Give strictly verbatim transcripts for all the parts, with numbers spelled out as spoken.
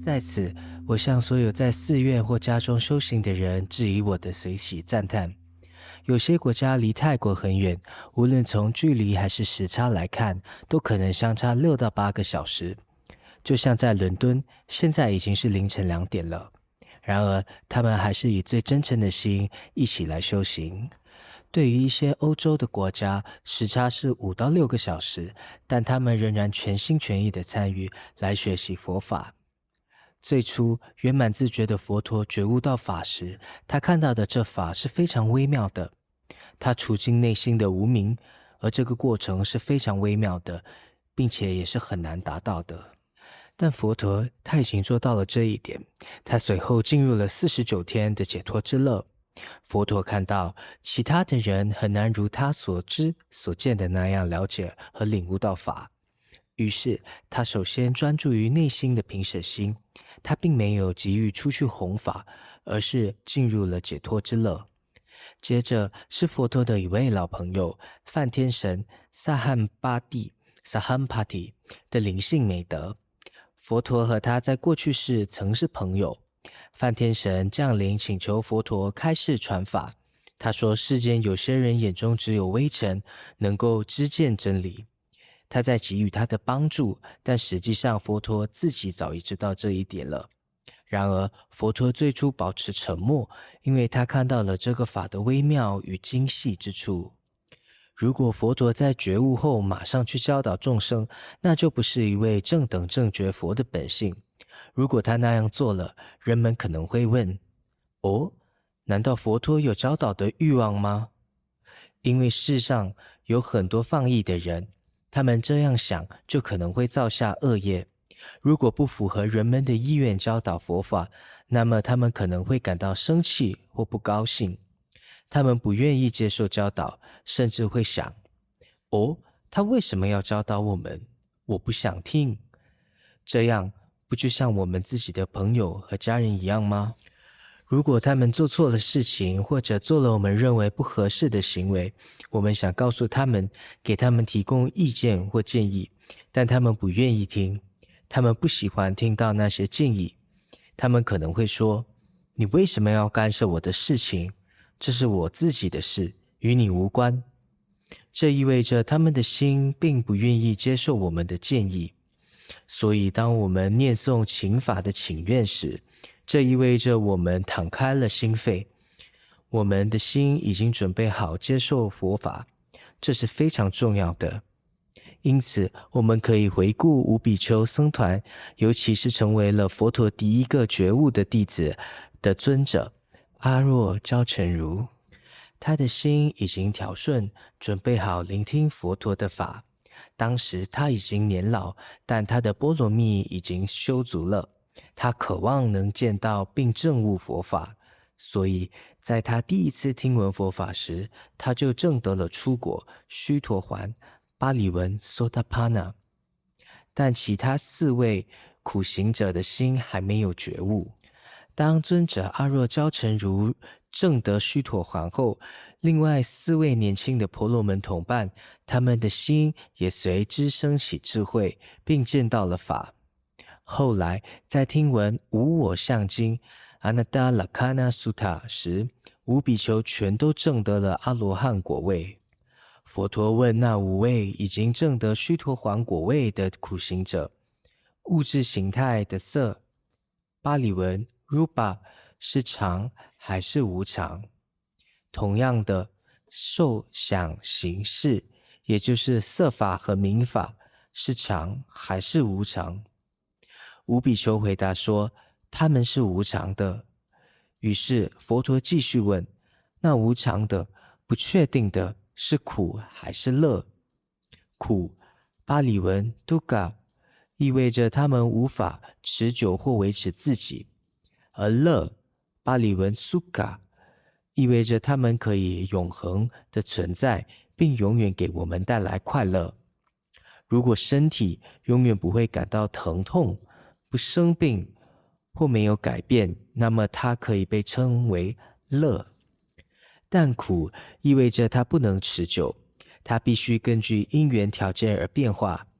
在此，我向所有在寺院或家中修行的人致以我的随喜赞叹。有些国家离泰国很远，无论从距离还是时差来看，都可能相差六到八个小时。就像在伦敦，现在已经是凌晨两点了。然而，他们还是以最真诚的心一起来修行。对于一些欧洲的国家，时差是五到六个小时，但他们仍然全心全意地参与来学习佛法。最初，圆满自觉的佛陀觉悟到法时，他看到的这法是非常微妙的。他处进内心的无明，而这个过程是非常微妙的，并且也是很难达到的。但佛陀他已经做到了这一点，他随后进入了四十九天的解脱之乐。佛陀看到其他的人很难如他所知所见的那样了解和领悟到法，于是他首先专注于内心的平舍心，他并没有急于出去弘法，而是进入了解脱之乐。接着是佛陀的一位老朋友梵天神萨汉巴蒂萨汉帕提的灵性美德。佛陀和他在过去世曾是朋友。梵天神降临请求佛陀开示传法。他说世间有些人眼中只有微尘，能够知见真理。他在给予他的帮助，但实际上佛陀自己早已知道这一点了。然而佛陀最初保持沉默，因为他看到了这个法的微妙与精细之处。如果佛陀在觉悟后马上去教导众生，那就不是一位正等正觉佛的本性。如果他那样做了，人们可能会问：哦，难道佛陀有教导的欲望吗？因为世上有很多放逸的人，他们这样想就可能会造下恶业。如果不符合人们的意愿教导佛法，那么他们可能会感到生气或不高兴。他们不愿意接受教导，甚至会想：哦，他为什么要教导我们？我不想听。这样不就像我们自己的朋友和家人一样吗？如果他们做错了事情，或者做了我们认为不合适的行为，我们想告诉他们，给他们提供意见或建议，但他们不愿意听。他们不喜欢听到那些建议。他们可能会说：你为什么要干涉我的事情？这是我自己的事，与你无关。这意味着他们的心并不愿意接受我们的建议。所以当我们念诵请法的请愿时，这意味着我们敞开了心扉，我们的心已经准备好接受佛法，这是非常重要的。因此我们可以回顾五比丘僧团，尤其是成为了佛陀第一个觉悟的弟子的尊者阿若憍陈如。他的心已经调顺，准备好聆听佛陀的法。当时他已经年老，但他的波罗蜜已经修足了。他渴望能见到并证悟佛法，所以在他第一次听闻佛法时，他就证得了出果须陀洹，巴利文 Sotapanna。 但其他四位苦行者的心还没有觉悟。当尊者阿若憍陈如证得须陀洹后，另外四位年轻的婆罗门同伴，他们的心也随之升起智慧，并见到了法。后来在听闻无我相经 Anatta Lakkhana Sutta 时，五比丘全都证得了阿罗汉果位。佛陀问那五位已经证得须陀洹果位的苦行者，物质形态的色，巴利文 Rupa 是常还是无常？同样的，受想行识，也就是色法和名法，是常还是无常？五比丘回答说，他们是无常的。于是佛陀继续问，那无常的、不确定的是苦还是乐？苦，巴利文 dukkha， 意味着他们无法持久或维持自己；而乐，巴利文 sukha， 意味着他们可以永恒的存在，并永远给我们带来快乐。如果身体永远不会感到疼痛，不生病或没有改变，那么它可以被称为乐。但苦意味着它不能持久，它必须根据因缘条件而变化。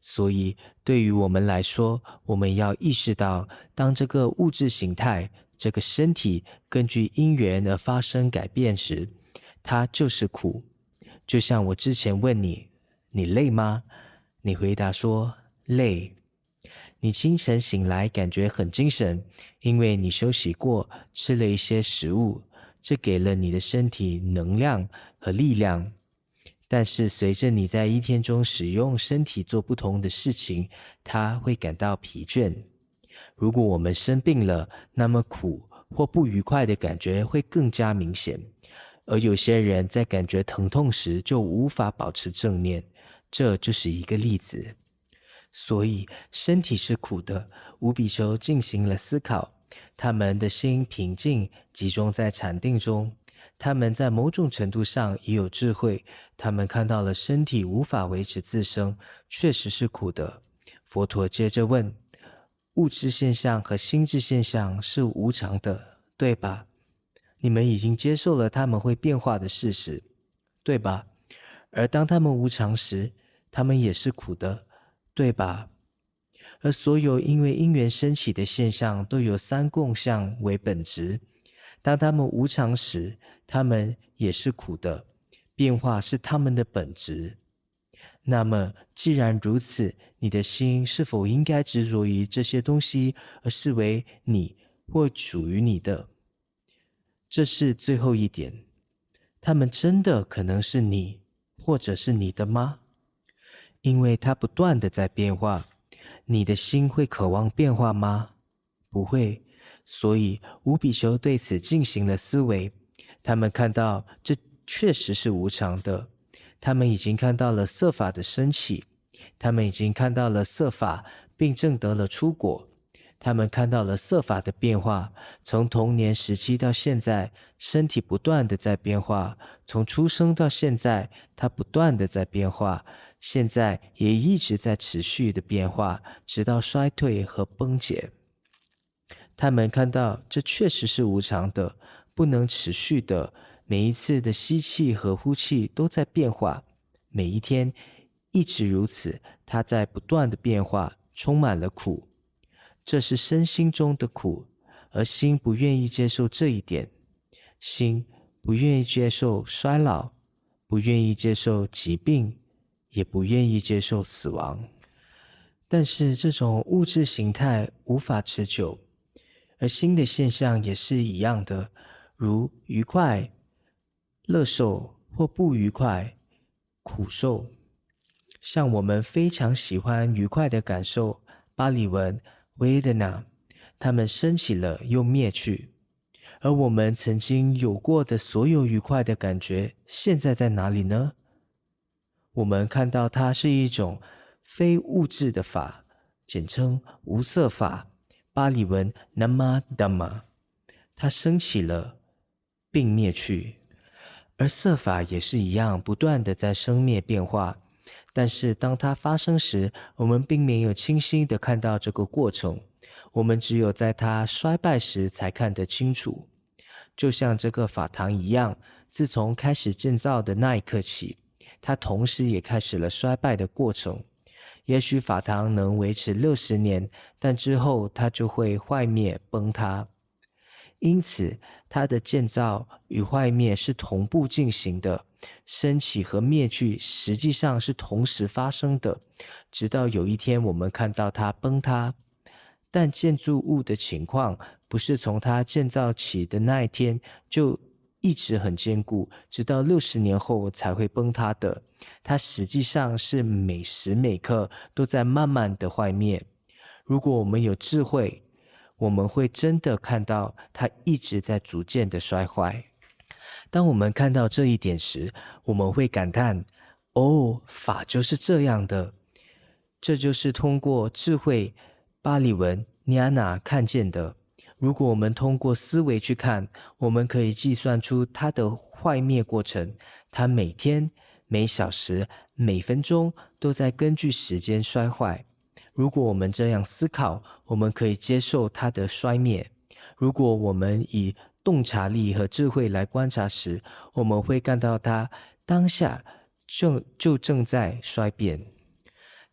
所以对于我们来说，我们要意识到，当这个物质形态，这个身体根据因缘而发生改变时，它就是苦。就像我之前问你，你累吗？你回答说累。你清晨醒来感觉很精神，因为你休息过，吃了一些食物，这给了你的身体能量和力量。但是随着你在一天中使用身体做不同的事情，它会感到疲倦。如果我们生病了，那么苦或不愉快的感觉会更加明显。而有些人在感觉疼痛时就无法保持正念，这就是一个例子。所以身体是苦的，五比丘进行了思考，他们的心平静，集中在禅定中。他们在某种程度上也有智慧，他们看到了身体无法维持自身，确实是苦的。佛陀接着问，物质现象和心智现象是无常的，对吧？你们已经接受了它们会变化的事实，对吧？而当它们无常时，它们也是苦的，对吧？而所有因为因缘升起的现象都有三共相为本质，当它们无常时，它们也是苦的，变化是它们的本质。那么既然如此，你的心是否应该执着于这些东西，而视为你或属于你的？这是最后一点，它们真的可能是你或者是你的吗？因为它不断的在变化，你的心会渴望变化吗？不会。所以五比丘对此进行了思维，他们看到这确实是无常的，他们已经看到了色法的升起，他们已经看到了色法并证得了出果，他们看到了色法的变化，从童年时期到现在，身体不断的在变化，从出生到现在，它不断的在变化，现在也一直在持续的变化，直到衰退和崩解。他们看到这确实是无常的，不能持续的，每一次的吸气和呼气都在变化，每一天一直如此，它在不断的变化，充满了苦。这是身心中的苦，而心不愿意接受这一点，心不愿意接受衰老，不愿意接受疾病，也不愿意接受死亡。但是这种物质形态无法持久，而新的现象也是一样的，如愉快、乐受或不愉快、苦受。像我们非常喜欢愉快的感受，巴利文 Vedana， 它们升起了又灭去。而我们曾经有过的所有愉快的感觉，现在在哪里呢？我们看到它是一种非物质的法，简称无色法，巴利文 Nama Dhamma， 它升起了并灭去。而色法也是一样，不断的在生灭变化，但是当它发生时，我们并没有清晰的看到这个过程，我们只有在它衰败时才看得清楚。就像这个法堂一样，自从开始建造的那一刻起，它同时也开始了衰败的过程。也许法堂能维持六十年，但之后它就会坏灭崩塌。因此，它的建造与坏灭是同步进行的，升起和灭去实际上是同时发生的，直到有一天我们看到它崩塌。但建筑物的情况不是从它建造起的那一天就一直很坚固，直到六十年后才会崩塌的。它实际上是每时每刻都在慢慢的坏灭。如果我们有智慧，我们会真的看到它一直在逐渐的衰坏。当我们看到这一点时，我们会感叹，哦，法就是这样的。这就是通过智慧巴利文 Jnana 看见的。如果我们通过思维去看，我们可以计算出它的坏灭过程，它每天、每小时、每分钟都在根据时间衰坏。如果我们这样思考，我们可以接受它的衰灭。如果我们以洞察力和智慧来观察时，我们会看到它当下正就正在衰变。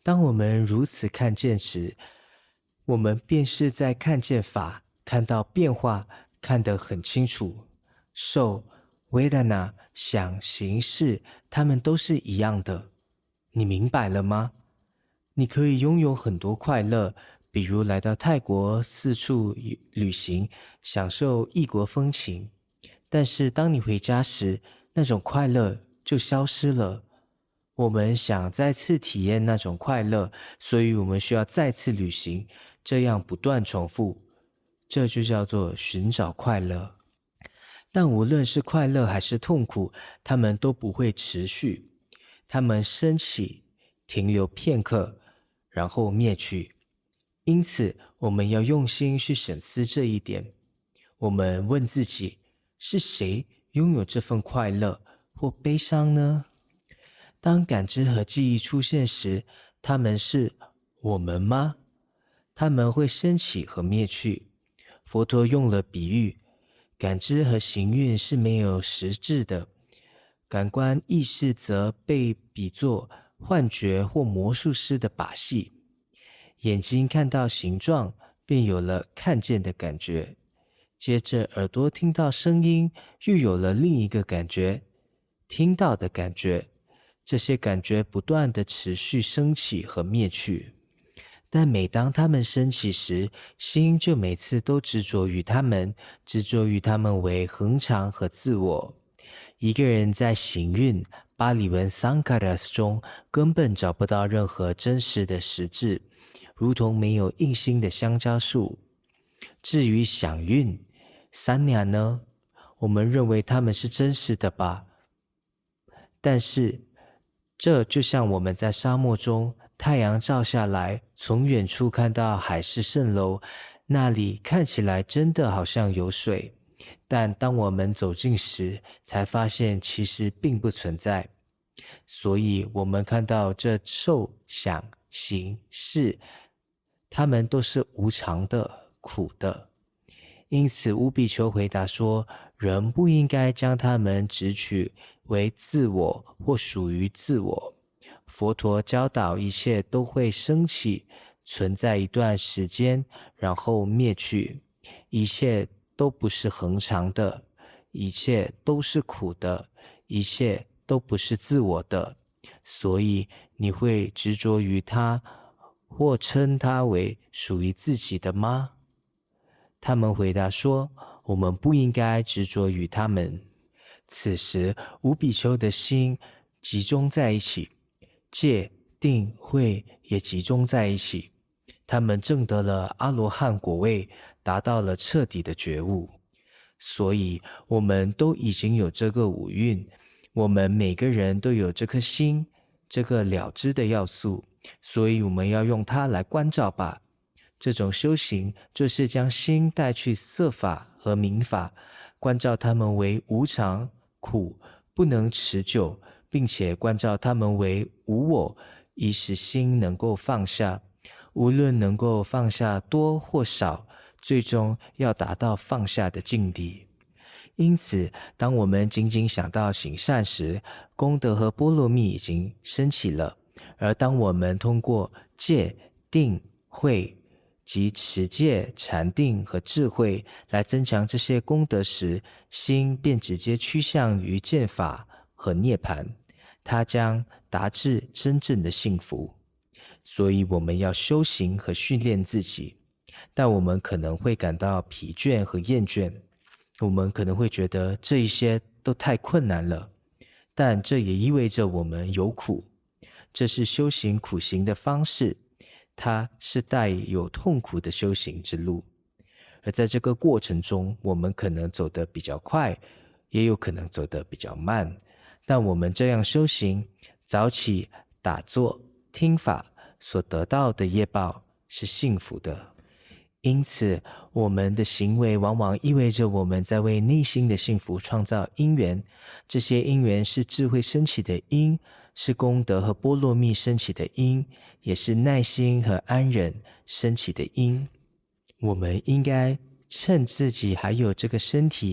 当我们如此看见时，我们便是在看见法，看到变化，看得很清楚。受、vedana、想、行、识，它们都是一样的。你明白了吗？你可以拥有很多快乐，比如来到泰国四处旅行，享受异国风情。但是当你回家时，那种快乐就消失了。我们想再次体验那种快乐，所以我们需要再次旅行，这样不断重复。这就叫做寻找快乐。但无论是快乐还是痛苦，它们都不会持续。它们升起，停留片刻，然后灭去。因此，我们要用心去审思这一点。我们问自己，是谁拥有这份快乐或悲伤呢？当感知和记忆出现时，它们是我们吗？它们会升起和灭去。佛陀用了比喻，感知和行运是没有实质的，感官意识则被比作幻觉或魔术师的把戏。眼睛看到形状，便有了看见的感觉，接着耳朵听到声音，又有了另一个感觉，听到的感觉。这些感觉不断地持续升起和灭去，但每当它们升起时，心就每次都执着于它们，执着于它们为恒常和自我。一个人在行运巴利文 Sankaras 中根本找不到任何真实的实质，如同没有硬心的香蕉树。至于想运 Sanya 呢，我们认为它们是真实的吧？但是这就像我们在沙漠中，太阳照下来，从远处看到海市蜃楼，那里看起来真的好像有水，但当我们走近时，才发现其实并不存在。所以我们看到这受、想、行、识，它们都是无常的、苦的。因此乌比丘回答说，人不应该将它们执取为自我或属于自我。佛陀教导一切都会升起，存在一段时间，然后灭去。一切都不是恒常的，一切都是苦的，一切都不是自我的。所以你会执着于它，或称它为属于自己的吗？他们回答说，我们不应该执着于他们。此时五比丘的心集中在一起，戒、定、慧也集中在一起，他们证得了阿罗汉果位，达到了彻底的觉悟。所以我们都已经有这个五蕴，我们每个人都有这颗心，这个了知的要素，所以我们要用它来关照吧。这种修行就是将心带去色法和名法，关照它们为无常、苦、不能持久，并且关照它们为无我，以使心能够放下。无论能够放下多或少，最终要达到放下的境地。因此，当我们仅仅想到行善时，功德和波罗蜜已经升起了；而当我们通过戒、定、慧及持戒、禅定和智慧来增强这些功德时，心便直接趋向于见法和涅槃，它将达至真正的幸福。所以我们要修行和训练自己，但我们可能会感到疲倦和厌倦，我们可能会觉得这一些都太困难了，但这也意味着我们有苦，这是修行苦行的方式，它是带有痛苦的修行之路。而在这个过程中，我们可能走得比较快，也有可能走得比较慢，但我们这样修行，早起、打坐、听法所得到的业报是幸福的。因此，我们的行为往往意味着我们在为内心的幸福创造因缘，这些因缘是智慧升起的因，是功德和波罗蜜升起的因，也是耐心和安忍升起的因。我们应该趁自己还有这个身体，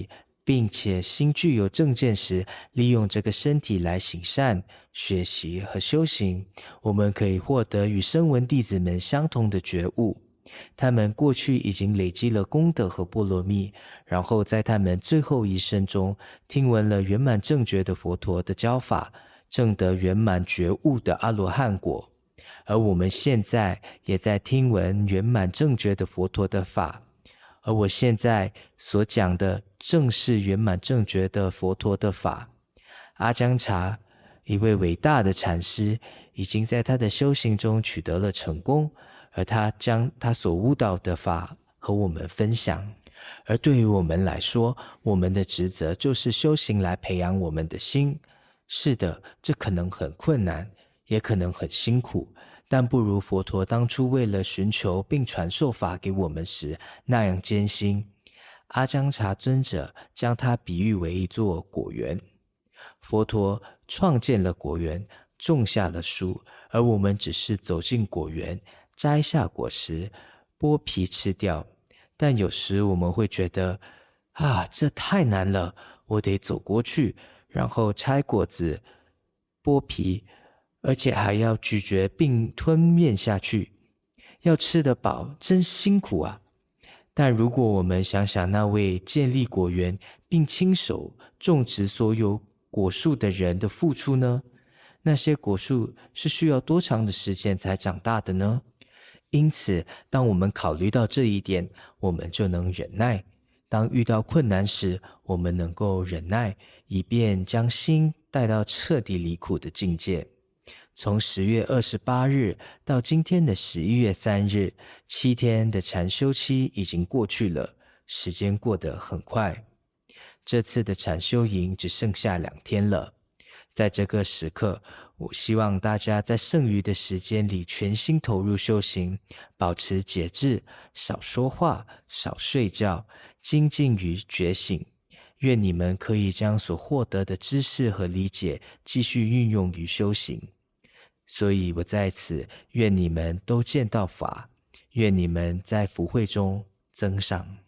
并且心具有正见时，利用这个身体来行善、学习和修行，我们可以获得与声闻弟子们相同的觉悟。他们过去已经累积了功德和波罗蜜，然后在他们最后一生中听闻了圆满正觉的佛陀的教法，证得圆满觉悟的阿罗汉果。而我们现在也在听闻圆满正觉的佛陀的法，而我现在所讲的正是圆满正觉的佛陀的法。阿姜查，一位伟大的禅师，已经在他的修行中取得了成功，而他将他所悟到的法和我们分享。而对于我们来说，我们的职责就是修行来培养我们的心。是的，这可能很困难，也可能很辛苦，但不如佛陀当初为了寻求并传授法给我们时那样艰辛。阿姜查尊者将它比喻为一座果园，佛陀创建了果园，种下了树，而我们只是走进果园，摘下果实，剥皮吃掉。但有时我们会觉得，啊，这太难了，我得走过去，然后拆果子，剥皮，而且还要咀嚼并吞咽下去，要吃得饱，真辛苦啊！但如果我们想想那位建立果园并亲手种植所有果树的人的付出呢？那些果树是需要多长的时间才长大的呢？因此，当我们考虑到这一点，我们就能忍耐。当遇到困难时，我们能够忍耐，以便将心带到彻底离苦的境界。从十月二十八日到今天的十一月三日，七天的禅修期已经过去了，时间过得很快。这次的禅修营只剩下两天了。在这个时刻，我希望大家在剩余的时间里全心投入修行，保持节制，少说话，少睡觉，精进于觉醒。愿你们可以将所获得的知识和理解继续运用于修行。所以我在此愿你们都见到法，愿你们在福慧中增上。